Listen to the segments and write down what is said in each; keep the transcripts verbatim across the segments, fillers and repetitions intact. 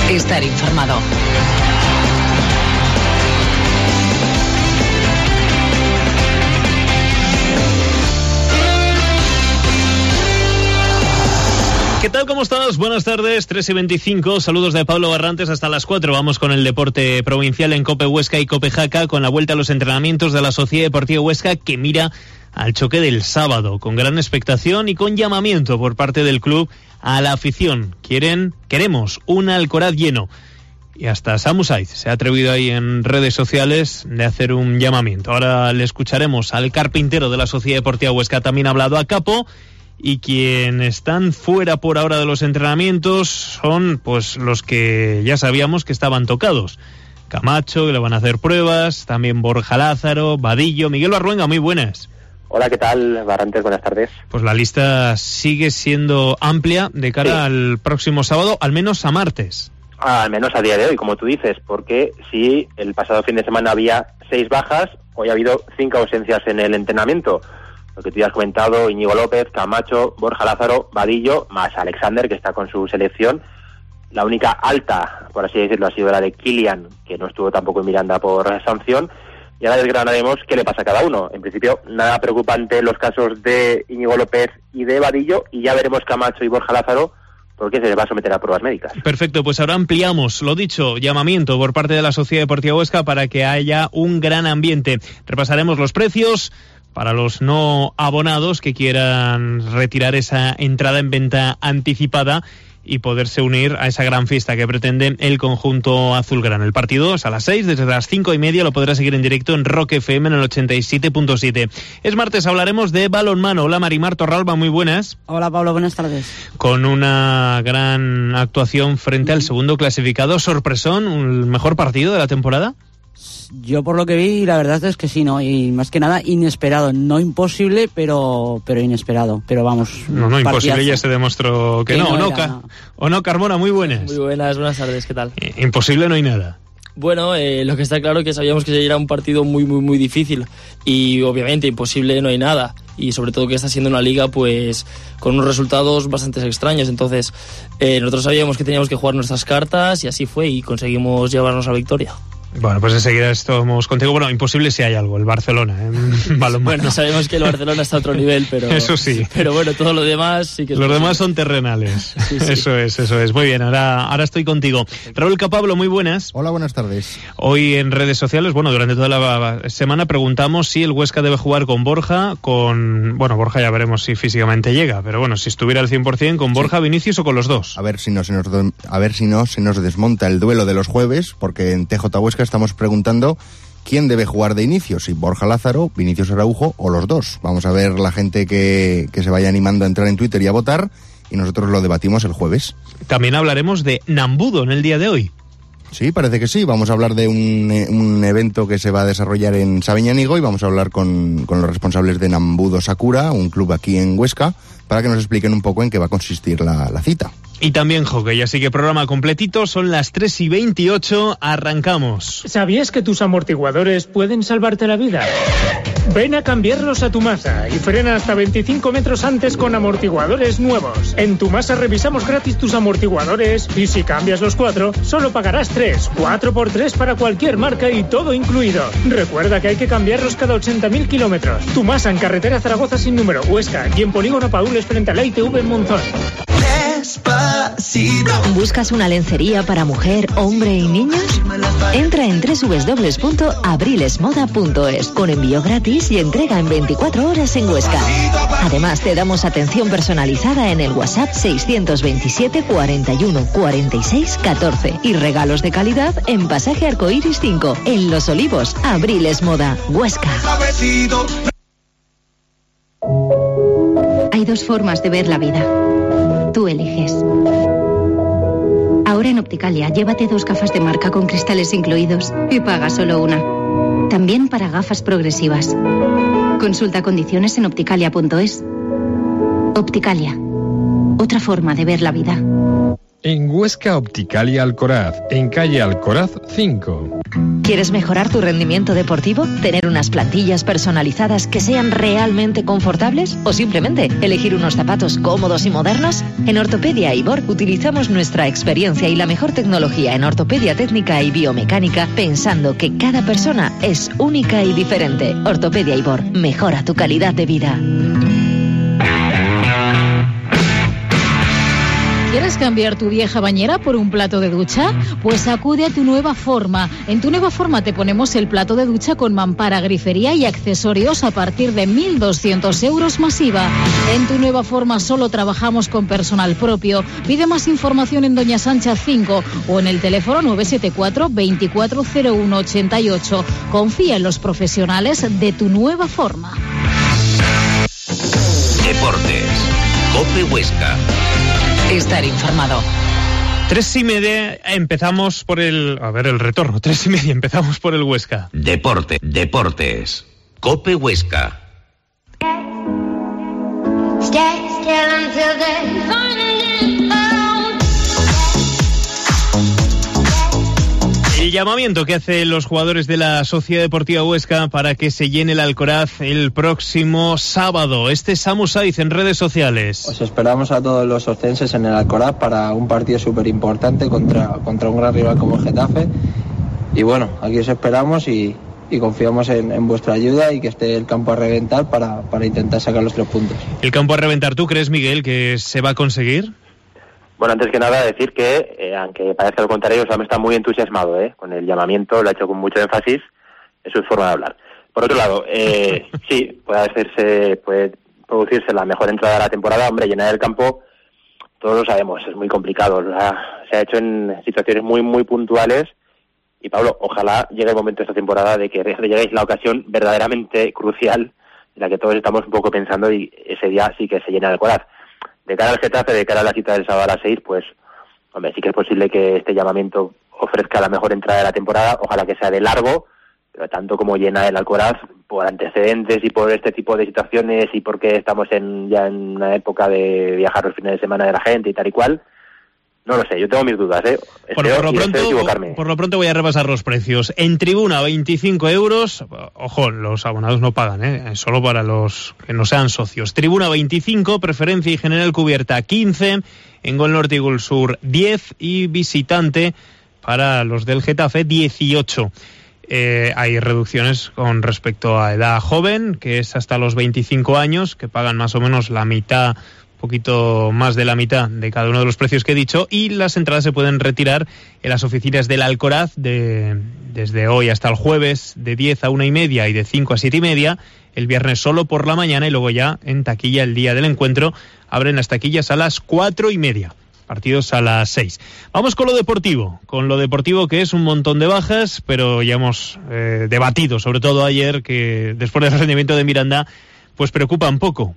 estar informado. ¿Qué tal? ¿Cómo estás? Buenas tardes, tres y veinticinco. Saludos de Pablo Barrantes hasta las cuatro. Vamos con el deporte provincial en Cope Huesca y Cope Jaca, con la vuelta a los entrenamientos de la Sociedad Deportiva Huesca, que mira al choque del sábado, con gran expectación y con llamamiento por parte del club a la afición. Quieren, queremos un Alcoraz lleno. Y hasta Samu Saiz se ha atrevido ahí en redes sociales de hacer un llamamiento. Ahora le escucharemos al carpintero de la Sociedad Deportiva Huesca. También ha hablado a Capo. Y quienes están fuera por ahora de los entrenamientos son pues los que ya sabíamos que estaban tocados. Camacho, que le van a hacer pruebas, también Borja Lázaro, Vadillo, Miguel Barruenga, muy buenas. Hola, ¿qué tal, Barrantes? Buenas tardes. Pues la lista sigue siendo amplia de cara sí. al próximo sábado, al menos a martes. Ah, al menos a día de hoy, como tú dices, porque si el pasado fin de semana había seis bajas, hoy ha habido cinco ausencias en el entrenamiento. Lo que tú ya has comentado, Íñigo López, Camacho, Borja Lázaro, Vadillo, más Alexander, que está con su selección. La única alta, por así decirlo, ha sido la de Kilian, que no estuvo tampoco en Miranda por sanción. Y ahora desgranaremos qué le pasa a cada uno. En principio, nada preocupante los casos de Íñigo López y de Vadillo, y ya veremos Camacho y Borja Lázaro, porque se les va a someter a pruebas médicas. Perfecto, pues ahora ampliamos, lo dicho, llamamiento por parte de la Sociedad Deportiva Huesca para que haya un gran ambiente. Repasaremos los precios para los no abonados que quieran retirar esa entrada en venta anticipada y poderse unir a esa gran fiesta que pretende el conjunto azulgrana. El partido es a las seis, desde las cinco y media lo podrás seguir en directo en Rock F M en el ochenta y siete punto siete. Es martes, hablaremos de balonmano. Hola Marimar Torralba, muy buenas. Hola Pablo, buenas tardes. Con una gran actuación frente al segundo clasificado, sorpresón, el mejor partido de la temporada. Yo por lo que vi, la verdad es que sí, ¿no? Y más que nada inesperado, no imposible, pero pero inesperado. Pero vamos, no, no, imposible ya se demostró que, que no, no, no, no. ¿O no, Carmona? Muy buenas. Muy buenas, buenas tardes, ¿qué tal? Eh, imposible no hay nada. Bueno, eh, lo que está claro es que sabíamos que era un partido muy, muy, muy difícil y obviamente imposible no hay nada. Y sobre todo que está siendo una liga pues con unos resultados bastante extraños. Entonces eh, nosotros sabíamos que teníamos que jugar nuestras cartas y así fue y conseguimos llevarnos a victoria. Bueno, pues enseguida estamos contigo. Bueno, imposible si hay algo, el Barcelona, ¿eh? Balonmano. Bueno, sabemos que el Barcelona está a otro nivel, pero... Eso sí. Pero bueno, todo lo demás sí que es... Los posible. demás son terrenales. Sí, sí. Eso es, eso es. Muy bien, ahora, ahora estoy contigo. Raúl Capablo, muy buenas. Hola, buenas tardes. Hoy en redes sociales, bueno, durante toda la semana preguntamos si el Huesca debe jugar con Borja, con... Bueno, Borja ya veremos si físicamente llega, pero bueno, si estuviera al cien por ciento, ¿con Borja, sí. Vinicius o con los dos? A ver si no se nos, a ver si no se nos desmonta el duelo de los jueves, porque en T J Huesca estamos preguntando quién debe jugar de inicio, si Borja Lázaro, Vinicius Araujo o los dos. Vamos a ver la gente que, que se vaya animando a entrar en Twitter y a votar, y nosotros lo debatimos el jueves. También hablaremos de Nambudo en el día de hoy. Sí, parece que sí. Vamos a hablar de un, un evento que se va a desarrollar en Sabiñánigo y vamos a hablar con, con los responsables de Nambudo Sakura, un club aquí en Huesca, para que nos expliquen un poco en qué va a consistir la, la cita. Y también hockey, así que programa completito, son las tres y veintiocho, arrancamos. ¿Sabías que tus amortiguadores pueden salvarte la vida? Ven a cambiarlos a Tumasa y frena hasta veinticinco metros antes con amortiguadores nuevos. En Tumasa revisamos gratis tus amortiguadores y si cambias los cuatro, solo pagarás tres. Cuatro por tres para cualquier marca y todo incluido. Recuerda que hay que cambiarlos cada ochenta mil kilómetros. Tumasa en carretera Zaragoza sin número, Huesca, y en Polígono Paules frente a la I T V en Monzón. ¿Buscas una lencería para mujer, hombre y niños? Entra en doble u doble u doble u punto abrilesmoda punto es con envío gratis y entrega en veinticuatro horas en Huesca. Además te damos atención personalizada en el WhatsApp seiscientos veintisiete cuarenta y uno cuarenta y seis catorce y regalos de calidad en Pasaje Arcoíris cinco, en Los Olivos, Abriles Moda, Huesca. Hay dos formas de ver la vida. Tú eliges. Ahora en Opticalia, llévate dos gafas de marca con cristales incluidos y paga solo una. También para gafas progresivas. Consulta condiciones en opticalia punto es. Opticalia. Otra forma de ver la vida. En Huesca, Opticalia Alcoraz, en calle Alcoraz cinco. ¿Quieres mejorar tu rendimiento deportivo? ¿Tener unas plantillas personalizadas que sean realmente confortables? ¿O simplemente elegir unos zapatos cómodos y modernos? En Ortopedia Ibor utilizamos nuestra experiencia y la mejor tecnología en ortopedia técnica y biomecánica, pensando que cada persona es única y diferente. Ortopedia Ibor, mejora tu calidad de vida. ¿Quieres cambiar tu vieja bañera por un plato de ducha? Pues acude a Tu Nueva Forma. En Tu Nueva Forma te ponemos el plato de ducha con mampara, grifería y accesorios a partir de mil doscientos euros más I V A. En Tu Nueva Forma solo trabajamos con personal propio. Pide más información en Doña Sancha cinco o en el teléfono nueve siete cuatro, veinticuatro cero uno ochenta y ocho. Confía en los profesionales de Tu Nueva Forma. Deportes. COPE Huesca. Estar informado. Tres y media empezamos por el... A ver, el retorno. Tres y media empezamos por el Huesca. Deporte, deportes. COPE Huesca. El llamamiento que hacen los jugadores de la Sociedad Deportiva Huesca para que se llene el Alcoraz el próximo sábado. Este es Samu Saiz en redes sociales. Os esperamos a todos los ostenses en el Alcoraz para un partido súper importante contra, contra un gran rival como el Getafe. Y bueno, aquí os esperamos y, y confiamos en, en vuestra ayuda y que esté el campo a reventar para, para intentar sacar los tres puntos. ¿El campo a reventar tú crees, Miguel, que se va a conseguir? Bueno, antes que nada decir que, eh, aunque parezca lo contrario, Sam está muy entusiasmado eh, con el llamamiento, lo ha hecho con mucho énfasis, es su forma de hablar. Por otro lado, eh, sí, puede hacerse, puede producirse la mejor entrada de la temporada. Hombre, llenar el campo, todos lo sabemos, es muy complicado. La, se ha hecho en situaciones muy, muy puntuales. Y Pablo, ojalá llegue el momento de esta temporada de que lleguéis la ocasión verdaderamente crucial, en la que todos estamos un poco pensando, y ese día sí que se llena el Alcoraz. De cara al Getafe, de cara a la cita del sábado a las seis, pues, hombre, sí que es posible que este llamamiento ofrezca la mejor entrada de la temporada, ojalá que sea de largo, pero tanto como llena el Alcoraz, por antecedentes y por este tipo de situaciones y porque estamos en ya en una época de viajar los fines de semana de la gente y tal y cual, no lo sé, yo tengo mis dudas, ¿eh? Por, por, lo pronto, equivocarme. por lo pronto voy a repasar los precios. En tribuna, veinticinco euros. Ojo, los abonados no pagan, ¿eh? Solo para los que no sean socios. Tribuna, veinticinco. Preferencia y general cubierta, quince. En Gol Norte y Gol Sur, diez. Y visitante para los del Getafe, dieciocho. Eh, hay reducciones con respecto a edad joven, que es hasta los veinticinco años, que pagan más o menos la mitad, poquito más de la mitad de cada uno de los precios que he dicho, y las entradas se pueden retirar en las oficinas del Alcoraz de, desde hoy hasta el jueves de diez a una y media y de cinco a siete y media, el viernes solo por la mañana y luego ya en taquilla el día del encuentro. Abren las taquillas a las cuatro y media, partidos a las seis. Vamos con lo deportivo, con lo deportivo que es un montón de bajas, pero ya hemos eh, debatido, sobre todo ayer, que después del rendimiento de Miranda, pues preocupa un poco.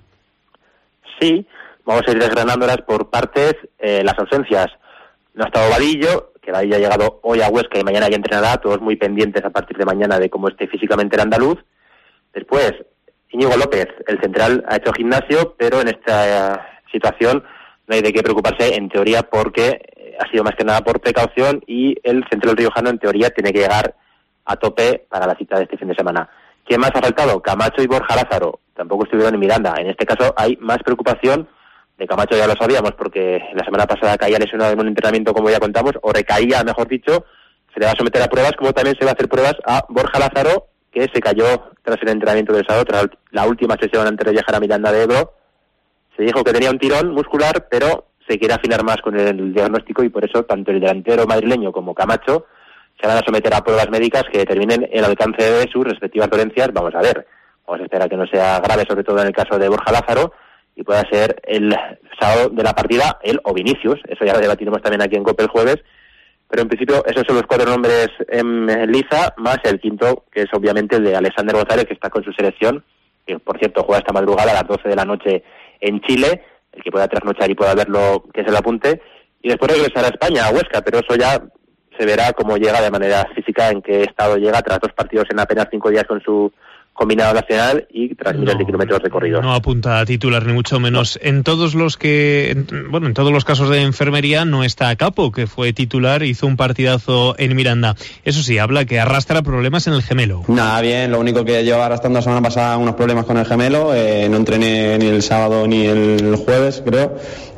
Sí. Vamos a ir desgranándolas por partes. Eh, las ausencias. No ha estado Vadillo, que Vadillo ha llegado hoy a Huesca y mañana ya entrenará, todos muy pendientes a partir de mañana de cómo esté físicamente el andaluz. Después, Íñigo López, el central, ha hecho gimnasio, pero en esta uh, situación no hay de qué preocuparse, en teoría, porque ha sido más que nada por precaución y el central riojano, en teoría, tiene que llegar a tope para la cita de este fin de semana. ¿Quién más ha faltado? Camacho y Borja Lázaro. Tampoco estuvieron en Miranda. En este caso hay más preocupación. De Camacho ya lo sabíamos, porque la semana pasada caía lesionado en un entrenamiento, como ya contamos, o recaía, mejor dicho. Se le va a someter a pruebas, como también se va a hacer pruebas a Borja Lázaro, que se cayó tras el entrenamiento del sábado, tras la última sesión antes de viajar a Miranda de Ebro. Se dijo que tenía un tirón muscular, pero se quiere afinar más con el diagnóstico y por eso tanto el delantero madrileño como Camacho se van a someter a pruebas médicas que determinen el alcance de sus respectivas dolencias. Vamos a ver, vamos a esperar que no sea grave, sobre todo en el caso de Borja Lázaro, y pueda ser el sábado de la partida él o Vinicius. Eso ya lo debatiremos también aquí en COPE el jueves, pero en principio esos son los cuatro nombres en liza, más el quinto, que es obviamente el de Alexander González, que está con su selección, que por cierto juega esta madrugada a las doce de la noche en Chile. El que pueda trasnochar y pueda verlo, que se lo apunte, y después regresar a España, a Huesca, pero eso ya se verá cómo llega de manera física, en qué estado llega tras dos partidos en apenas cinco días con su combinado nacional y tras miles no, de kilómetros recorridos. No apunta a titular ni mucho menos. No. En todos los que, en, bueno, en todos los casos de enfermería no está Capo, que fue titular, hizo un partidazo en Miranda. Eso sí, habla que arrastra problemas en el gemelo. Nada, bien, lo único que llevo arrastrando la semana pasada unos problemas con el gemelo, eh, no entrené ni el sábado ni el jueves, creo.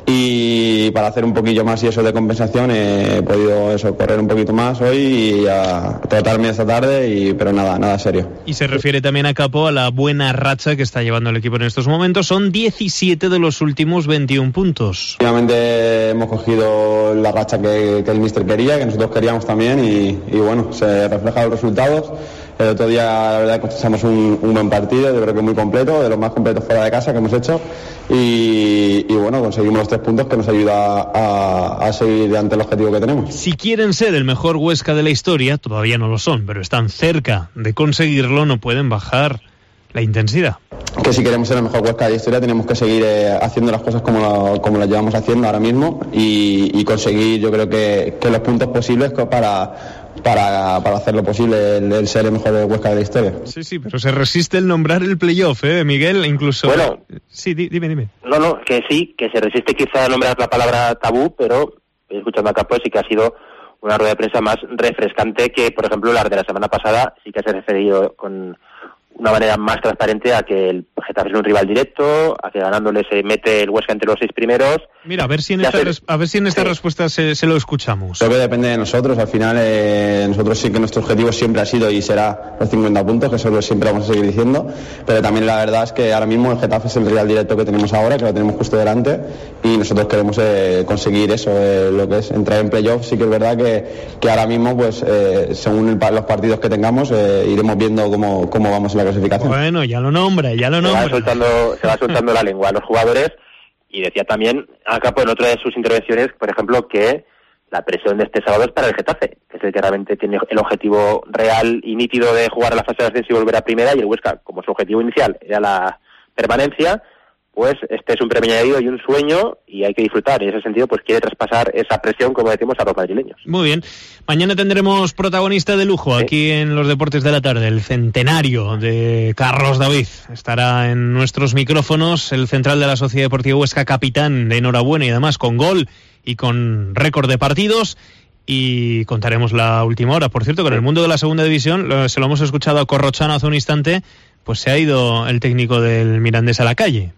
Y para hacer un poquillo más y eso de compensación he podido eso correr un poquito más hoy y a tratarme esta tarde, y pero nada, nada serio. Y se refiere también a Capo a la buena racha que está llevando el equipo en estos momentos. Son diecisiete de los últimos veintiún puntos. Finalmente hemos cogido la racha que, que el míster quería, que nosotros queríamos también, y, y bueno, se reflejan los resultados. El otro día, la verdad, cosechamos un, un buen partido, yo creo que muy completo, de los más completos fuera de casa que hemos hecho, y, y bueno, conseguimos los tres puntos que nos ayuda a, a seguir ante el objetivo que tenemos. Si quieren ser el mejor Huesca de la historia, todavía no lo son, pero están cerca de conseguirlo, no pueden bajar la intensidad. Que si queremos ser el mejor Huesca de la historia tenemos que seguir eh, haciendo las cosas como, la, como las llevamos haciendo ahora mismo, y, y conseguir, yo creo que, que los puntos posibles para... Para, para hacer lo posible el, el ser el mejor Huesca de la historia. Sí, sí, pero se resiste el nombrar el playoff, ¿eh, Miguel? Incluso... Bueno... Sí, di, dime, dime. No, no, que sí, que se resiste quizá a nombrar la palabra tabú, pero escuchando a Capo sí que ha sido una rueda de prensa más refrescante que, por ejemplo, la de la semana pasada. Sí que se ha referido con una manera más transparente a que el Getafe es un rival directo, a que ganándole se mete el Huesca entre los seis primeros. Mira, a ver si en esta, res- a ver si en esta sí. respuesta se, se lo escuchamos. Creo que depende de nosotros. Al final, eh, nosotros sí que nuestro objetivo siempre ha sido y será los cincuenta puntos, que eso lo siempre vamos a seguir diciendo. Pero también la verdad es que ahora mismo el Getafe es el rival directo que tenemos ahora, que lo tenemos justo delante, y nosotros queremos eh, conseguir eso, eh, lo que es entrar en playoff. Sí que es verdad que, que ahora mismo, pues eh, según el, los partidos que tengamos, eh, iremos viendo cómo, cómo vamos en la clasificación. Bueno, ya lo nombra, ya lo nombra. Se va soltando, se va soltando la lengua a los jugadores. Y decía también a Capo en otra de sus intervenciones, por ejemplo, que la presión de este sábado es para el Getafe, que es el que realmente tiene el objetivo real y nítido de jugar a la fase de ascenso y volver a primera, y el Huesca, como su objetivo inicial era la permanencia, pues este es un premio añadido y un sueño, y hay que disfrutar. En ese sentido, pues quiere traspasar esa presión, como decimos, a los madrileños. Muy bien. Mañana tendremos protagonista de lujo, sí, aquí en los Deportes de la Tarde, el centenario de Carlos David. Estará en nuestros micrófonos el central de la Sociedad Deportiva Huesca, capitán de enhorabuena y además con gol y con récord de partidos. Y contaremos la última hora. Por cierto, con el mundo de la segunda división, lo, se lo hemos escuchado a Corrochano hace un instante, pues se ha ido el técnico del Mirandés a la calle.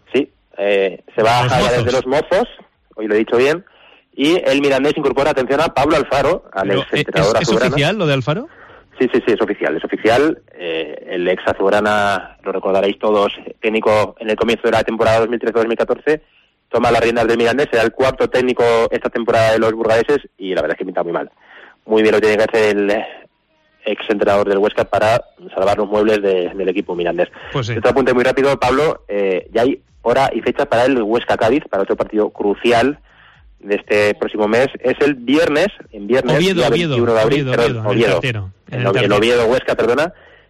Eh, se va a bajar desde los Mozos, hoy lo he dicho bien, y el Mirandés incorpora, atención, a Pablo Alfaro, al ex entrenador azulgrana. ¿Es oficial lo de Alfaro? Sí, sí, sí, es oficial, es oficial. Eh, el ex azulgrana, lo recordaréis todos, técnico en el comienzo de la temporada dos mil trece dos mil catorce, toma las riendas del Mirandés, será el cuarto técnico esta temporada de los burgaleses, y la verdad es que pinta muy mal. Muy bien lo tiene que hacer el ex entrenador del Huesca para salvar los muebles de, del equipo mirandés. Pues sí. Otro apunte muy rápido, Pablo, eh, ya hay hora y fecha para el Huesca-Cádiz, para otro partido crucial de este próximo mes. Es el viernes, en viernes, Oviedo, día Oviedo, veintiuno de abril, Oviedo, perdón, Oviedo, Oviedo, en el tercero, en el el, tercero. el Oviedo-Huesca, perdona,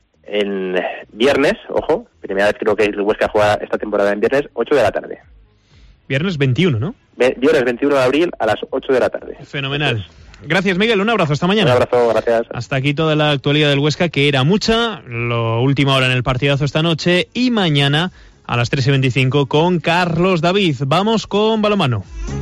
en viernes, ojo, primera vez creo que el Huesca juega esta temporada en viernes, ocho de la tarde. Viernes veintiuno, ¿no? Viernes veintiuno de abril a las ocho de la tarde. Fenomenal. Entonces, gracias, Miguel. Un abrazo. Hasta mañana. Un abrazo, gracias. Hasta aquí toda la actualidad del Huesca, que era mucha. Lo última hora en el partidazo esta noche. Y mañana a las tres y veinticinco con Carlos David. Vamos con balonmano.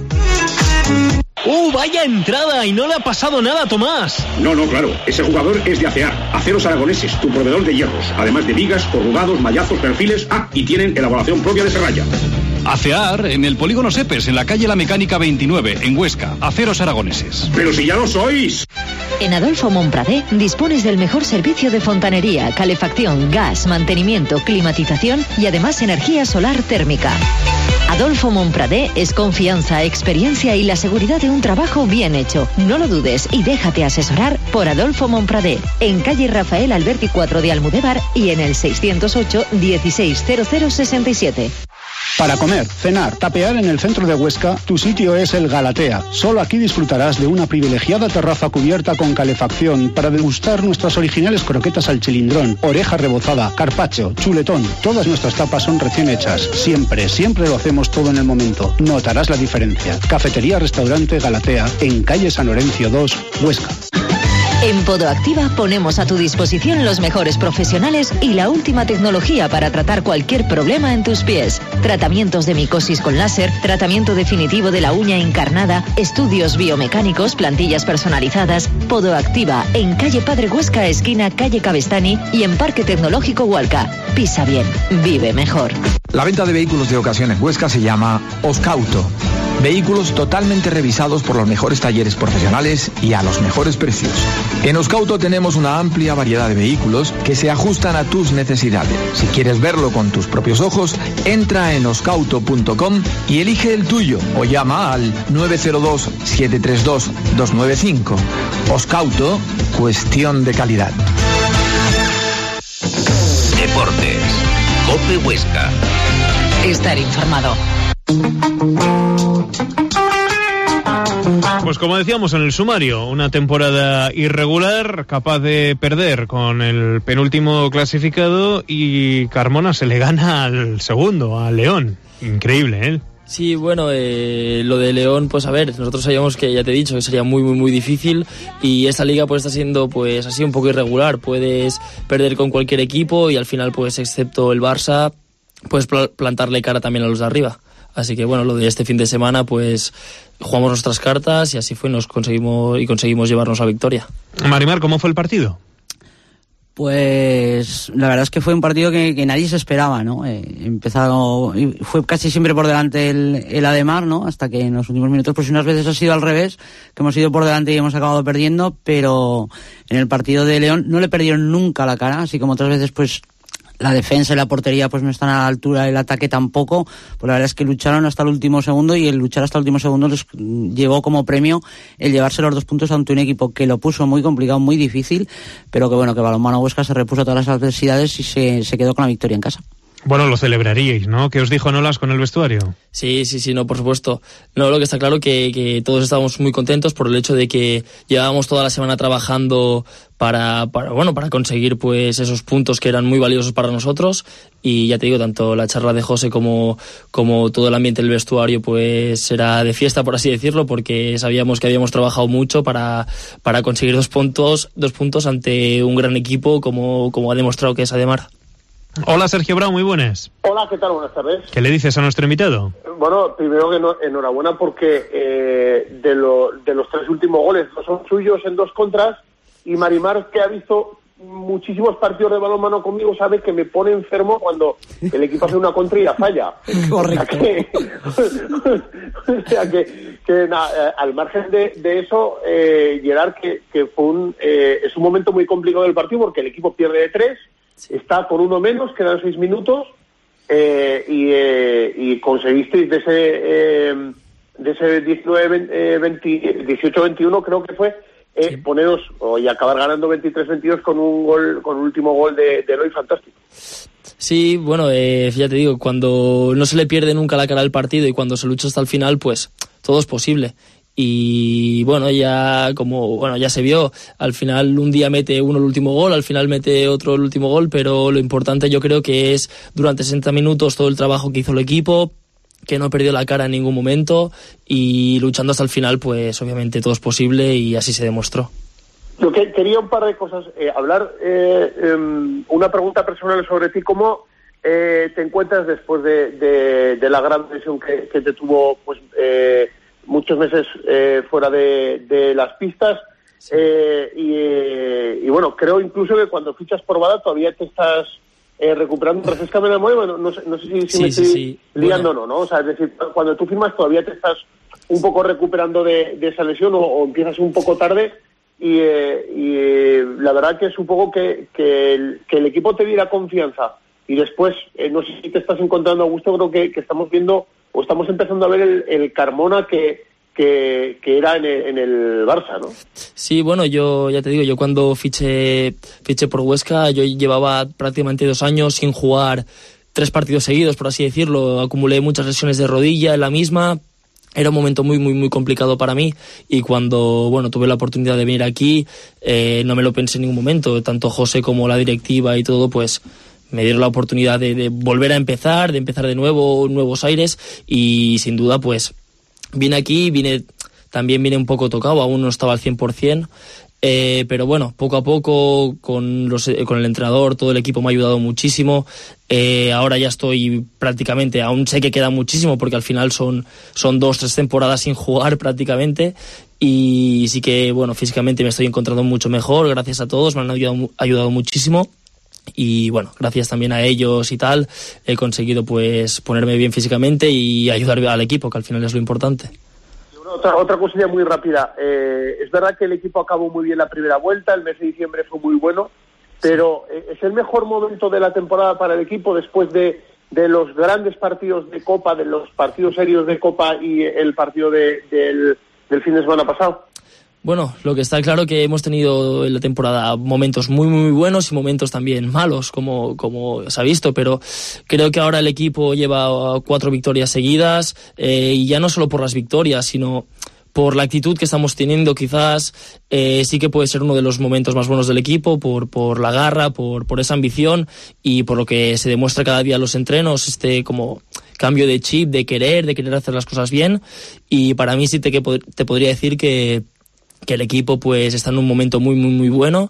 ¡Uh, vaya entrada! Y no le ha pasado nada a Tomás. No, no, claro. Ese jugador es de ACEAR. Aceros Aragoneses, tu proveedor de hierros. Además de vigas, corrugados, mallazos, perfiles. Ah, y tienen elaboración propia de serralla. ACEAR en el polígono Sepes, en la calle La Mecánica veintinueve, en Huesca. Aceros Aragoneses. ¡Pero si ya lo sois! En Adolfo Montpradé dispones del mejor servicio de fontanería, calefacción, gas, mantenimiento, climatización y además energía solar térmica. Adolfo Montpradé es confianza, experiencia y la seguridad de un trabajo bien hecho. No lo dudes y déjate asesorar por Adolfo Montpradé, en calle Rafael Alberti cuatro de Almudévar y en el seiscientos ocho dieciséis cero cero sesenta y siete. Para comer, cenar, tapear en el centro de Huesca, tu sitio es el Galatea. Solo aquí disfrutarás de una privilegiada terraza cubierta con calefacción para degustar nuestras originales croquetas al chilindrón, oreja rebozada, carpaccio, chuletón. Todas nuestras tapas son recién hechas. Siempre, siempre lo hacemos todo en el momento. Notarás la diferencia. Cafetería Restaurante Galatea, en calle San Lorenzo dos, Huesca. En Podoactiva ponemos a tu disposición los mejores profesionales y la última tecnología para tratar cualquier problema en tus pies. Tratamientos de micosis con láser, tratamiento definitivo de la uña encarnada, estudios biomecánicos, plantillas personalizadas. Podoactiva en calle Padre Huesca, esquina calle Cabestani y en Parque Tecnológico Hualca. Pisa bien, vive mejor. La venta de vehículos de ocasiones Huesca se llama Oscauto. Vehículos totalmente revisados por los mejores talleres profesionales y a los mejores precios. En Oscauto tenemos una amplia variedad de vehículos que se ajustan a tus necesidades. Si quieres verlo con tus propios ojos, entra en oscauto punto com y elige el tuyo o llama al nueve cero dos, siete tres dos, dos nueve cinco. Oscauto, cuestión de calidad. Deportes. COPE Huesca. Estar informado. Pues como decíamos en el sumario, una temporada irregular, capaz de perder con el penúltimo clasificado, y Carmona se le gana al segundo, al León. Increíble, ¿eh? Sí, bueno, eh, lo de León, pues a ver, nosotros sabíamos que, ya te he dicho, que sería muy, muy, muy difícil, y esta liga pues está siendo pues así un poco irregular. Puedes perder con cualquier equipo y al final, pues excepto el Barça, puedes pl- plantarle cara también a los de arriba. Así que bueno, lo de este fin de semana, pues jugamos nuestras cartas y así fue, nos conseguimos y conseguimos llevarnos la victoria. Marimar, ¿cómo fue el partido? Pues la verdad es que fue un partido que, que nadie se esperaba, ¿no? Eh, empezado, fue casi siempre por delante el, el Ademar, ¿no? Hasta que en los últimos minutos, pues unas veces ha sido al revés, que hemos ido por delante y hemos acabado perdiendo, pero en el partido de León no le perdieron nunca la cara, así como otras veces, pues la defensa y la portería pues no están a la altura, el ataque tampoco. Pues la verdad es que lucharon hasta el último segundo, y el luchar hasta el último segundo les llevó como premio el llevarse los dos puntos ante un equipo que lo puso muy complicado, muy difícil, pero que bueno, que Balonmano Huesca se repuso a todas las adversidades y se, se quedó con la victoria en casa. Bueno, lo celebraríais, ¿no? ¿Qué os dijo Nolas con el vestuario? Sí, sí, sí, no, por supuesto. No, lo que está claro que, que todos estábamos muy contentos por el hecho de que llevábamos toda la semana trabajando para, para, bueno, para conseguir pues esos puntos que eran muy valiosos para nosotros, y ya te digo, tanto la charla de José como, como todo el ambiente del vestuario pues era de fiesta, por así decirlo, porque sabíamos que habíamos trabajado mucho para, para conseguir dos puntos, dos puntos ante un gran equipo como, como ha demostrado que es Ademar. Hola, Sergio Bravo, muy buenas. Hola, ¿qué tal? Buenas tardes. ¿Qué le dices a nuestro invitado? Bueno, primero que no, enhorabuena porque eh, de, lo, de los tres últimos goles, dos son suyos en dos contras, y Marimar, que ha visto muchísimos partidos de balonmano conmigo, sabe que me pone enfermo cuando el equipo hace una contra y la falla. Correcto. O sea que, o sea que, que na, al margen de, de eso, eh, Gerard, que, que fue un, eh, es un momento muy complicado del partido porque el equipo pierde de tres, está con uno menos, quedan seis minutos, eh, y, eh, y conseguisteis de ese eh, de ese diecinueve veinte, dieciocho veintiuno creo que fue, eh, sí. poneros o, y acabar ganando veintitrés veintidós con un gol, con un último gol de, de Eloy fantástico. Sí, bueno, eh, ya te digo, cuando no se le pierde nunca la cara al partido y cuando se lucha hasta el final, pues todo es posible. Y bueno, ya como bueno ya se vio, al final un día mete uno el último gol, al final mete otro el último gol, pero lo importante yo creo que es durante sesenta minutos todo el trabajo que hizo el equipo, que no perdió la cara en ningún momento, y luchando hasta el final, pues obviamente todo es posible y así se demostró. Yo que, quería un par de cosas, eh, hablar, eh, eh, una pregunta personal sobre ti, ¿cómo eh, te encuentras después de, de, de la gran lesión que, que te tuvo, pues eh, muchos meses eh, fuera de, de las pistas? Sí. Eh, y, eh, y bueno, creo incluso que cuando fichas por Bada todavía te estás eh, recuperando. Refrescame la memoria, bueno, no sé, no sé si, si sí, me sí, estoy sí. liando o bueno. no, ¿no? O sea, es decir, cuando tú firmas todavía te estás un poco recuperando de, de esa lesión, o, o empiezas un poco tarde, y, eh, y eh, la verdad que supongo que, que, el, que el equipo te diera confianza, y después, eh, no sé si te estás encontrando a gusto, creo que, que estamos viendo o estamos empezando a ver el, el Carmona que, que, que era en el, en el Barça, ¿no? Sí, bueno, yo ya te digo, yo cuando fiché, fiché por Huesca, yo llevaba prácticamente dos años sin jugar tres partidos seguidos, por así decirlo. Acumulé muchas lesiones de rodilla en la misma. Era un momento muy, muy, muy complicado para mí, y cuando, bueno, tuve la oportunidad de venir aquí, eh, no me lo pensé en ningún momento. Tanto José como la directiva y todo, pues me dieron la oportunidad de, de volver a empezar, de empezar de nuevo, nuevos aires, y sin duda, pues vine aquí, vine también vine un poco tocado, aún no estaba al cien por ciento, Eh, pero bueno, poco a poco con, los, con el entrenador, todo el equipo me ha ayudado muchísimo. Eh, ahora ya estoy prácticamente, aún sé que queda muchísimo porque al final son, son dos, tres temporadas sin jugar prácticamente, y sí que bueno, físicamente me estoy encontrando mucho mejor, gracias a todos, me han ayudado, ayudado muchísimo. Y bueno, gracias también a ellos y tal, he conseguido pues ponerme bien físicamente y ayudar al equipo, que al final es lo importante. Otra, otra cosilla muy rápida. Eh, es verdad que el equipo acabó muy bien la primera vuelta, el mes de diciembre fue muy bueno, pero eh, ¿es el mejor momento de la temporada para el equipo después de, de los grandes partidos de Copa, de los partidos serios de Copa y el partido de, del, del fin de semana pasado? Bueno, lo que está claro que hemos tenido en la temporada momentos muy muy buenos y momentos también malos, como, como se ha visto, pero creo que ahora el equipo lleva cuatro victorias seguidas, eh, y ya no solo por las victorias, sino por la actitud que estamos teniendo. Quizás eh, sí que puede ser uno de los momentos más buenos del equipo, por, por la garra, por, por esa ambición y por lo que se demuestra cada día en los entrenos, este como cambio de chip, de querer, de querer hacer las cosas bien. Y para mí sí te, que, te podría decir que que el equipo pues está en un momento muy muy muy bueno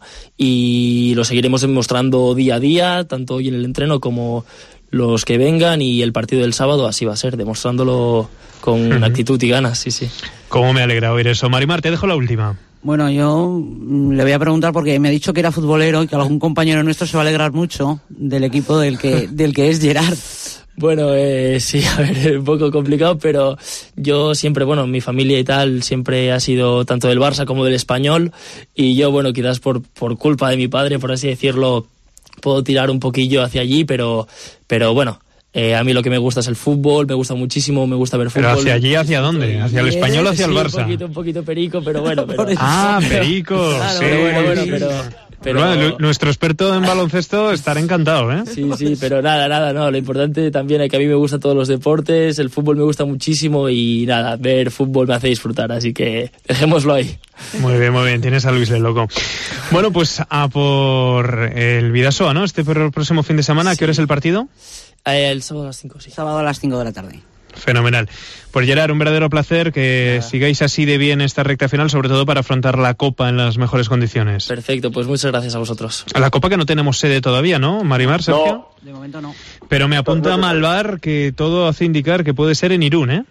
y lo seguiremos demostrando día a día, tanto hoy en el entreno como los que vengan, y el partido del sábado así va a ser, demostrándolo con uh-huh. actitud y ganas, sí, sí. Cómo me alegra oír eso. Marimar, te dejo la última. Bueno, yo le voy a preguntar porque me ha dicho que era futbolero y que algún compañero nuestro se va a alegrar mucho del equipo del que, del que es Gerard. Bueno, eh, sí, a ver, es un poco complicado, pero yo siempre, bueno, mi familia y tal siempre ha sido tanto del Barça como del Español, y yo, bueno, quizás por, por culpa de mi padre, por así decirlo, puedo tirar un poquillo hacia allí, pero, pero bueno, eh, a mí lo que me gusta es el fútbol, me gusta muchísimo, me gusta ver fútbol. ¿Pero hacia allí, hacia dónde? ¿Hacia el Español o hacia el Barça? Sí, un poquito, un poquito perico, pero bueno. Pero, ah, perico, claro, sí. Pero bueno, bueno, pero... Pero... Bueno, nuestro experto en baloncesto estará encantado, ¿eh? Sí, sí, pero nada, nada, no. Lo importante también es que a mí me gustan todos los deportes, el fútbol me gusta muchísimo y nada, ver fútbol me hace disfrutar, así que dejémoslo ahí. Muy bien, muy bien, tienes a Luis Le Loco. Bueno, pues a por el Bidasoa, ¿no? Este próximo fin de semana, ¿a qué hora es el partido? Eh, el sábado a las cinco, sí. Sábado a las cinco de la tarde. Fenomenal. Pues Gerard, un verdadero placer que Nada. sigáis así de bien esta recta final, sobre todo para afrontar la Copa en las mejores condiciones. Perfecto, pues muchas gracias a vosotros. A la Copa que no tenemos sede todavía, ¿no, Marimar, Sergio? No, de momento no. Pero me apunta Malvar que todo hace indicar que puede ser en Irún, ¿eh?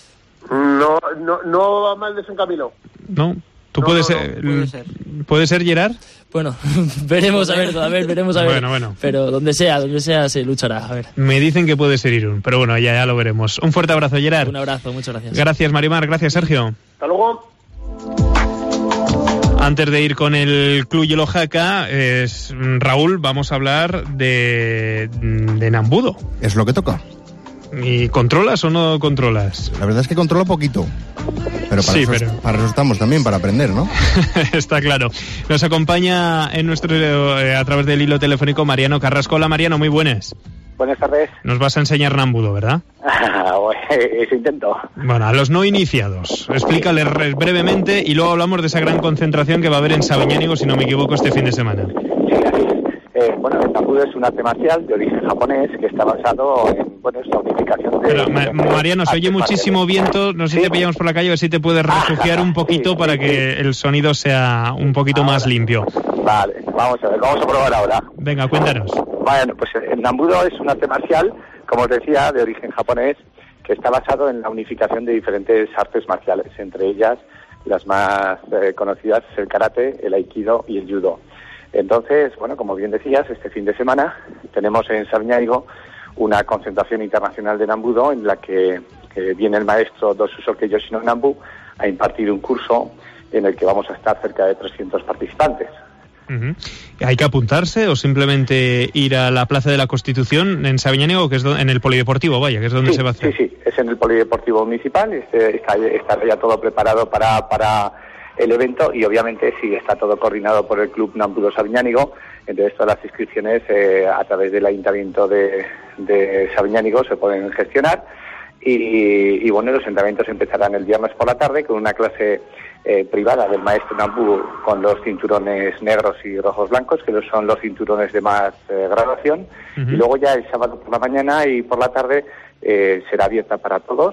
No, no, no va mal de San Camilo. No, tú no, puedes no, ser, no, puede ser. ¿Puede ser Gerard? Bueno, veremos a ver, a ver, veremos a ver. Bueno, bueno. Pero donde sea, donde sea se luchará, a ver. Me dicen que puede ser Irún, pero bueno, ya, ya lo veremos. Un fuerte abrazo, Gerard. Un abrazo, muchas gracias. Gracias, Marimar, gracias, Sergio. Hasta luego. Antes de ir con el Club Yellow Jaca, es, Raúl, vamos a hablar de, de Nambudo. Es lo que toca. ¿Y controlas o no controlas? La verdad es que controlo poquito. Pero para, sí, eso, pero... para eso estamos también, para aprender, ¿no? Está claro. Nos acompaña en nuestro eh, a través del hilo telefónico Mariano Carrasco. Hola, Mariano, muy buenas. Buenas tardes. Nos vas a enseñar Nambudo, ¿verdad? Eso intento. Bueno, a los no iniciados, explícales brevemente y luego hablamos de esa gran concentración que va a haber en Sabiñánigo, si no me equivoco, este fin de semana. Sí, así es. Eh, bueno, el Nambudo es un arte marcial de origen japonés que está basado en, bueno, es la unificación de... Pero, ma Mariano, se oye muchísimo viento, no sé si ¿Sí? te pillamos por la calle, a ver si te puedes refugiar un poquito sí, para sí, que sí. el sonido sea un poquito ahora. más limpio. Vale, vamos a ver, vamos a probar ahora. Venga, cuéntanos. Bueno, pues el Nambudo es un arte marcial, como os decía, de origen japonés, que está basado en la unificación de diferentes artes marciales, entre ellas las más eh, conocidas es el karate, el aikido y el judo. Entonces, bueno, como bien decías, este fin de semana tenemos en Sabiñánigo una concentración internacional de Nambudo en la que eh, viene el maestro Dosusoke Yoshino Nambu a impartir un curso en el que vamos a estar cerca de trescientos participantes. Uh-huh. ¿Hay que apuntarse o simplemente ir a la Plaza de la Constitución en Sabiñánigo, que es en el Polideportivo, vaya, que es donde sí, se va a hacer? Sí, sí, es en el Polideportivo Municipal, este, está, está ya todo preparado para... para el evento y obviamente sí está todo coordinado por el Club Nambudo Sabiñánigo, entonces todas las inscripciones eh, a través del Ayuntamiento de, de Sabiñánigo se pueden gestionar y, y bueno, los entrenamientos empezarán el viernes por la tarde con una clase eh, privada del maestro Nambu con los cinturones negros y rojos blancos, que son los cinturones de más eh, graduación, uh-huh. y luego ya el sábado por la mañana y por la tarde eh, será abierta para todos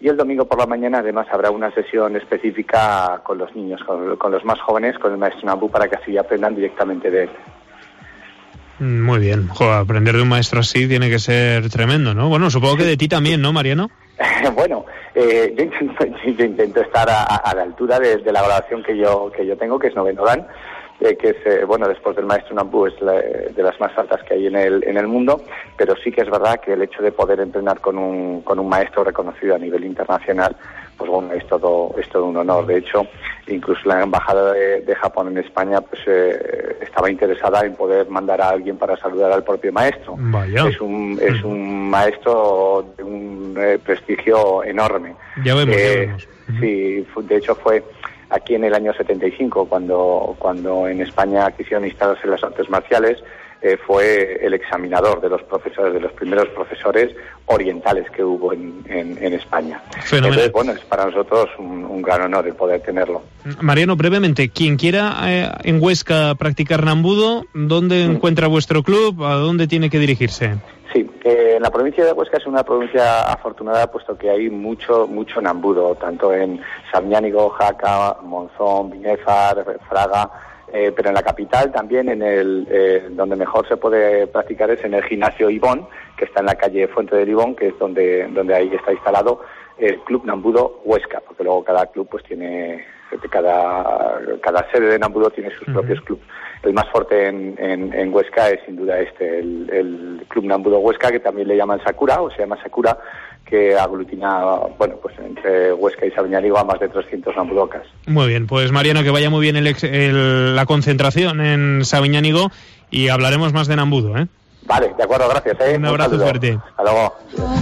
Y el domingo por la mañana además habrá una sesión específica con los niños, con, con los más jóvenes, con el maestro Nambú, para que así aprendan directamente de él. Muy bien. Joder, aprender de un maestro así tiene que ser tremendo, ¿no? Bueno, supongo que de ti también, ¿no, Mariano? Bueno, eh, yo, intento, yo intento estar a, a la altura de, de la graduación que yo que yo tengo, que es noveno dan, eh, que es, eh, bueno, después del maestro Nambú es la, de las más altas que hay en el en el mundo, pero sí que es verdad que el hecho de poder entrenar con un con un maestro reconocido a nivel internacional, pues bueno, es todo es todo un honor. De hecho, incluso la embajada de, de Japón en España pues eh, estaba interesada en poder mandar a alguien para saludar al propio maestro. Vaya. Es un es un maestro de un eh, prestigio enorme. Ya vemos, eh, ya vemos. Uh-huh. Sí, de hecho fue aquí en el año setenta y cinco cuando cuando en España quisieron instalarse las artes marciales. Eh, fue el examinador de los profesores, de los primeros profesores orientales que hubo en, en, en España. Fenomenal. Entonces, bueno, es para nosotros un, un gran honor el poder tenerlo. Mariano, brevemente, quien quiera eh, en Huesca practicar Nambudo, ¿dónde mm. encuentra vuestro club? ¿A dónde tiene que dirigirse? Sí, eh, la provincia de Huesca es una provincia afortunada, puesto que hay mucho mucho Nambudo, tanto en Sabiñánigo, Jaca, Monzón, Binéfar, Fraga. Eh, pero en la capital también, en el eh, donde mejor se puede practicar es en el gimnasio Ibón, que está en la calle Fuente del Ibón, que es donde donde ahí está instalado el Club Nambudo Huesca, porque luego cada club pues tiene, cada cada sede de Nambudo tiene sus uh-huh. propios clubes. El más fuerte en, en, en Huesca es sin duda este, el, el Club Nambudo Huesca, que también le llaman Sakura, o se llama Sakura, que aglutina, bueno, pues entre Huesca y Sabiñánigo a más de trescientos nambudocas. Muy bien, pues Mariano, que vaya muy bien el, ex, el la concentración en Sabiñánigo y hablaremos más de Nambudo, ¿eh? Vale, de acuerdo, gracias, ¿eh? Un abrazo fuerte. Hasta luego.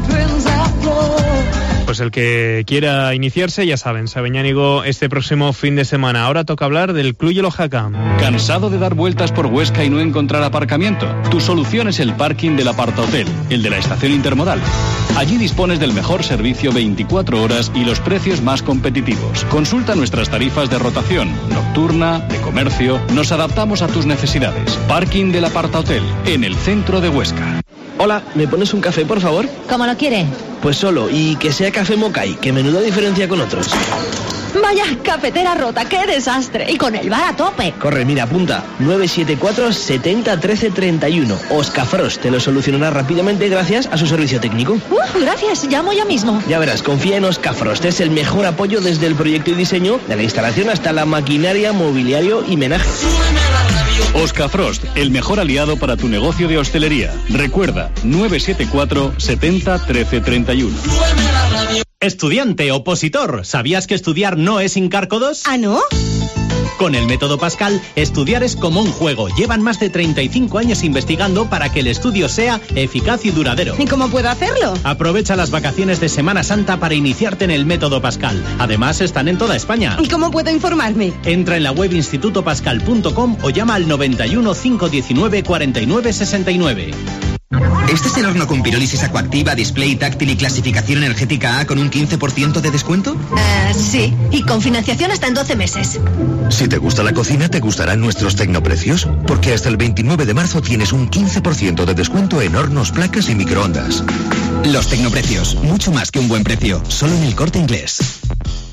Pues el que quiera iniciarse, ya saben, Sabiñánigo este próximo fin de semana. Ahora toca hablar del Club Yellow Jaca. ¿Cansado de dar vueltas por Huesca y no encontrar aparcamiento? Tu solución es el parking del Apartahotel, el de la estación intermodal. Allí dispones del mejor servicio veinticuatro horas y los precios más competitivos. Consulta nuestras tarifas de rotación, nocturna, de comercio. Nos adaptamos a tus necesidades. Parking del Apartahotel, en el centro de Huesca. Hola, ¿me pones un café, por favor? ¿Cómo lo quiere? Pues solo, y que sea café Mokai, que menuda diferencia con otros. Vaya, cafetera rota, qué desastre. Y con el bar a tope. Corre, mira, apunta. nueve siete cuatro, setenta, trece, treinta y uno. Oscafrost te lo solucionará rápidamente gracias a su servicio técnico. Uf, gracias, llamo ya mismo. Ya verás, confía en Oscafrost. Es el mejor apoyo desde el proyecto y diseño, de la instalación hasta la maquinaria, mobiliario y menaje. Oscafrost, el mejor aliado para tu negocio de hostelería. Recuerda, nueve siete cuatro, setenta, trece, treinta y uno. Estudiante, opositor, ¿sabías que estudiar no es incárcodos? ¿Ah, no? Con el método Pascal, estudiar es como un juego. Llevan más de treinta y cinco años investigando para que el estudio sea eficaz y duradero. ¿Y cómo puedo hacerlo? Aprovecha las vacaciones de Semana Santa para iniciarte en el método Pascal. Además, están en toda España. ¿Y cómo puedo informarme? Entra en la web instituto pascal punto com o llama al noventa y uno, cinco diecinueve, cuarenta y nueve, sesenta y nueve. ¿Este es el horno con pirólisis acuactiva, display táctil y clasificación energética A con un quince por ciento de descuento? Uh, sí, y con financiación hasta en doce meses. Si te gusta la cocina, ¿te gustarán nuestros tecnoprecios? Porque hasta el veintinueve de marzo tienes un quince por ciento de descuento en hornos, placas y microondas. Los tecnoprecios, mucho más que un buen precio, solo en El Corte Inglés.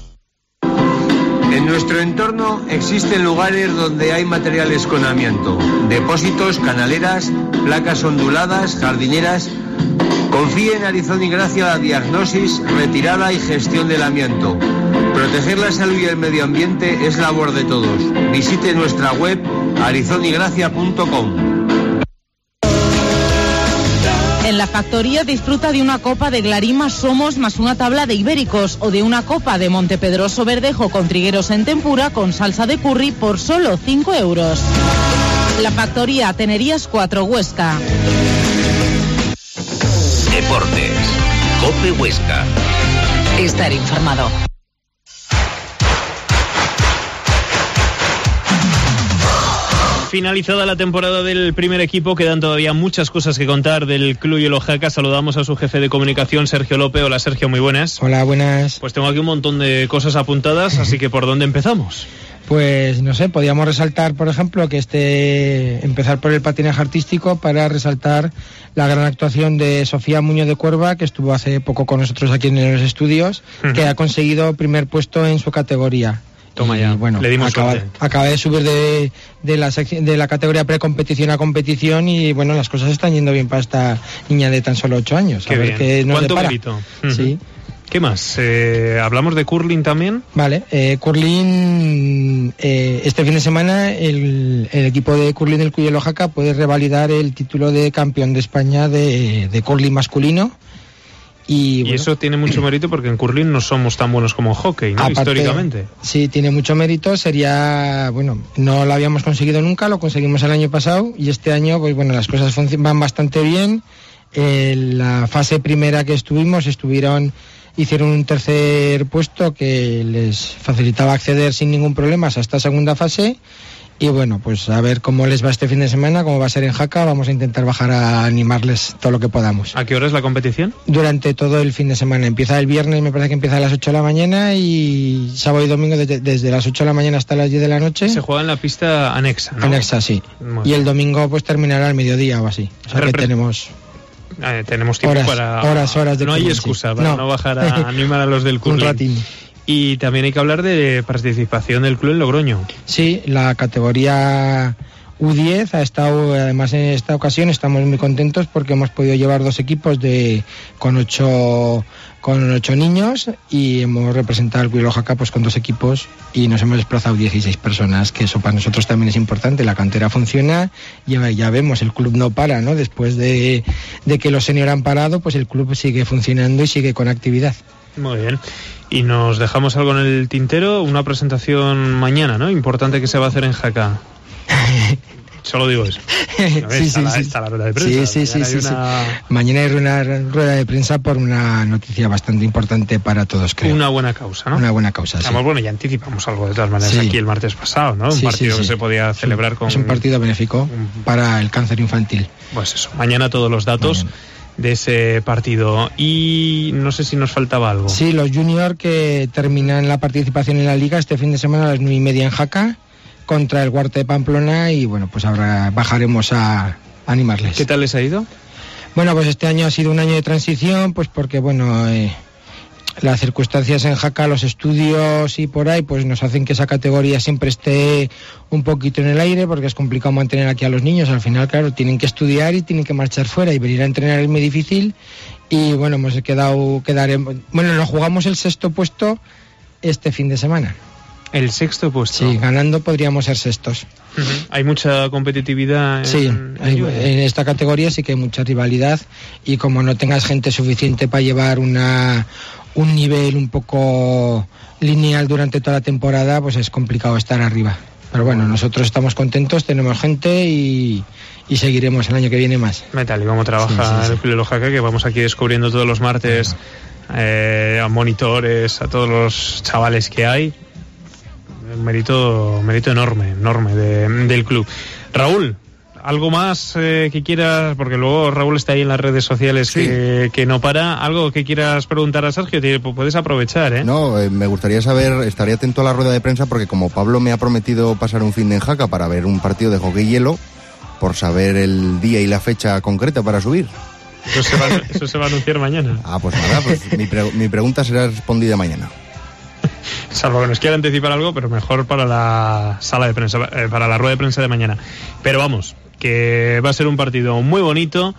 En nuestro entorno existen lugares donde hay materiales con amianto, depósitos, canaleras, placas onduladas, jardineras. Confíe en Arizón y Gracia la diagnosis, retirada y gestión del amianto. Proteger la salud y el medio ambiente es labor de todos. Visite nuestra web arizón y gracia punto com. En la factoría disfruta de una copa de Glarima Somos más una tabla de ibéricos o de una copa de Montepedroso Verdejo con trigueros en tempura con salsa de curry por solo cinco euros. La factoría Tenerías cuatro, Huesca. Deportes. COPE Huesca. Estar informado. Finalizada la temporada del primer equipo, quedan todavía muchas cosas que contar del Club Yellow Jaca. Saludamos a su jefe de comunicación, Sergio López. Hola, Sergio, muy buenas. Hola, buenas. Pues tengo aquí un montón de cosas apuntadas, así que ¿por dónde empezamos? Pues no sé, podíamos resaltar, por ejemplo, que este empezar por el patinaje artístico para resaltar la gran actuación de Sofía Muñoz de Cuerva, que estuvo hace poco con nosotros aquí en los estudios, uh-huh. que ha conseguido primer puesto en su categoría. Toma y, ya, bueno, le dimos acaba, acaba de subir de, de, la sección, de la categoría precompetición a competición y bueno, las cosas están yendo bien para esta niña de tan solo ocho años. Qué a ver bien. qué nos ¿Cuánto depara. mérito? Uh-huh. Sí. ¿Qué más? Eh, ¿Hablamos de curling también? Vale, eh, curling, eh, este fin de semana el, el equipo de curling del Cuyelo Jaca puede revalidar el título de campeón de España de, de curling masculino. Y, y bueno, eso tiene mucho mérito porque en curling no somos tan buenos como en hockey, ¿no? aparte, históricamente. Sí, tiene mucho mérito. Sería, bueno, no lo habíamos conseguido nunca, lo conseguimos el año pasado y este año, pues bueno, las cosas van bastante bien. En la fase primera que estuvimos, estuvieron, hicieron un tercer puesto que les facilitaba acceder sin ningún problema a esta segunda fase. Y bueno, pues a ver cómo les va este fin de semana, cómo va a ser en Jaca. Vamos a intentar bajar a animarles todo lo que podamos. ¿A qué hora es la competición? Durante todo el fin de semana. Empieza el viernes, me parece que empieza a las ocho de la mañana y sábado y domingo desde, desde las ocho de la mañana hasta las diez de la noche. Se juega en la pista anexa, ¿no? Anexa, sí. Muy y el domingo pues terminará al mediodía o así. O sea que Repre- tenemos... Eh, tenemos tiempo horas, para... Horas, horas de No hay curling, excusa sí. para no. no bajar a animar a los del curling. Un ratín. Y también hay que hablar de participación del club en Logroño. Sí, la categoría U diez ha estado, además en esta ocasión estamos muy contentos porque hemos podido llevar dos equipos de con ocho con ocho niños y hemos representado al Cuyelo Jaca pues con dos equipos y nos hemos desplazado dieciséis personas, que eso para nosotros también es importante. La cantera funciona, ya, ya vemos, el club no para, ¿no? Después de, de que los senior han parado, pues el club sigue funcionando y sigue con actividad. Muy bien. Y nos dejamos algo en el tintero, una presentación mañana, ¿no? Importante que se va a hacer en Jaca. Solo digo eso. A ver, sí, está, sí, la, sí. está la rueda de prensa. Sí, sí, sí, sí, una... sí. Mañana hay una rueda de prensa por una noticia bastante importante para todos, creo. Una buena causa, ¿no? Una buena causa, Además, sí. bueno, ya anticipamos algo de todas maneras sí. aquí el martes pasado, ¿no? Un sí, partido sí, sí. que se podía celebrar con... Es un partido benéfico para el cáncer infantil. Pues eso, mañana todos los datos mañana. de ese partido. Y no sé si nos faltaba algo. Sí, los junior que terminan la participación en la liga este fin de semana a las nueve y media en Jaca contra el Huarte de Pamplona y bueno, pues ahora bajaremos a animarles. ¿Qué tal les ha ido? Bueno, pues este año ha sido un año de transición, pues porque bueno, eh, las circunstancias en Jaca, los estudios y por ahí, pues nos hacen que esa categoría siempre esté un poquito en el aire, porque es complicado mantener aquí a los niños. Al final, claro, tienen que estudiar y tienen que marchar fuera y venir a entrenar es muy difícil. Y bueno, hemos quedado, quedaremos, bueno, nos jugamos el sexto puesto este fin de semana. El sexto puesto. Sí, ganando podríamos ser sextos. Uh-huh. Hay mucha competitividad en, sí, en, hay, en esta categoría sí que hay mucha rivalidad y como no tengas gente suficiente para llevar una un nivel un poco lineal durante toda la temporada, pues es complicado estar arriba. Pero bueno, nosotros estamos contentos, tenemos gente y, y seguiremos el año que viene más. Metal, y cómo trabaja sí, sí, sí. el Cuyelo Jaca, que vamos aquí descubriendo todos los martes eh, a monitores, a todos los chavales que hay. Un mérito, mérito enorme, enorme de, del club. Raúl, ¿algo más eh, que quieras? Porque luego Raúl está ahí en las redes sociales sí. que, que no para. ¿Algo que quieras preguntar a Sergio? Te, puedes aprovechar, ¿eh? No, eh, me gustaría saber, estaré atento a la rueda de prensa porque como Pablo me ha prometido pasar un fin de en Jaca para ver un partido de hockey hielo, por saber el día y la fecha concreta para subir. Eso se va, eso se va a anunciar mañana. Ah, pues nada, pues mi, pre- mi pregunta será respondida mañana. Salvo que nos quiera anticipar algo, pero mejor para la sala de prensa, eh, para la rueda de prensa de mañana. Pero vamos, que va a ser un partido muy bonito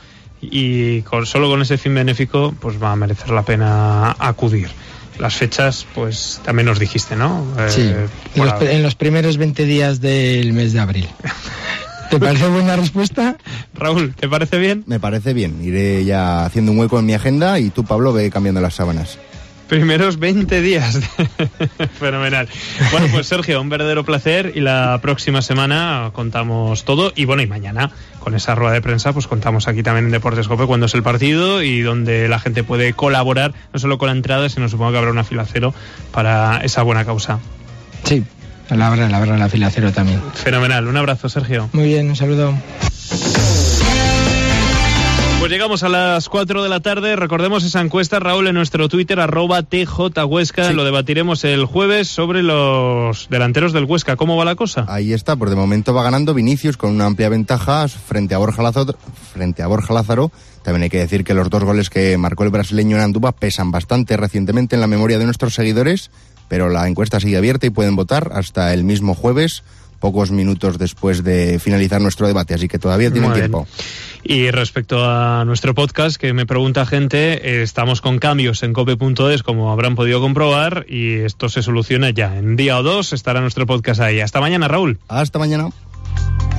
y con, solo con ese fin benéfico pues va a merecer la pena acudir. Las fechas, pues también nos dijiste, ¿no? Eh, sí, en los, en los primeros veinte días del mes de abril. ¿Te parece buena respuesta? Raúl, ¿te parece bien? Me parece bien, iré ya haciendo un hueco en mi agenda y tú, Pablo, ve cambiando las sábanas. Primeros veinte días. Fenomenal. Bueno, pues Sergio, un verdadero placer y la próxima semana contamos todo y bueno, y mañana con esa rueda de prensa pues contamos aquí también en Deportes Cope cuándo es el partido y donde la gente puede colaborar, no solo con la entrada, sino supongo que habrá una fila cero para esa buena causa. Sí, la habrá, la habrá la fila cero también. Fenomenal, un abrazo, Sergio. Muy bien, un saludo. Pues llegamos a las cuatro de la tarde. Recordemos esa encuesta, Raúl, en nuestro Twitter, arroba T J Huesca. Sí. Lo debatiremos el jueves sobre los delanteros del Huesca. ¿Cómo va la cosa? Ahí está, pues de momento va ganando Vinicius con una amplia ventaja frente a Borja Lázaro. Frente a Borja Lázaro. También hay que decir que los dos goles que marcó el brasileño en Andúba pesan bastante recientemente en la memoria de nuestros seguidores, pero la encuesta sigue abierta y pueden votar hasta el mismo jueves, pocos minutos después de finalizar nuestro debate, así que todavía tienen tiempo. Y respecto a nuestro podcast, que me pregunta gente, eh, estamos con cambios en cope punto es, como habrán podido comprobar, y esto se soluciona ya. En día o dos estará nuestro podcast ahí. Hasta mañana, Raúl. Hasta mañana.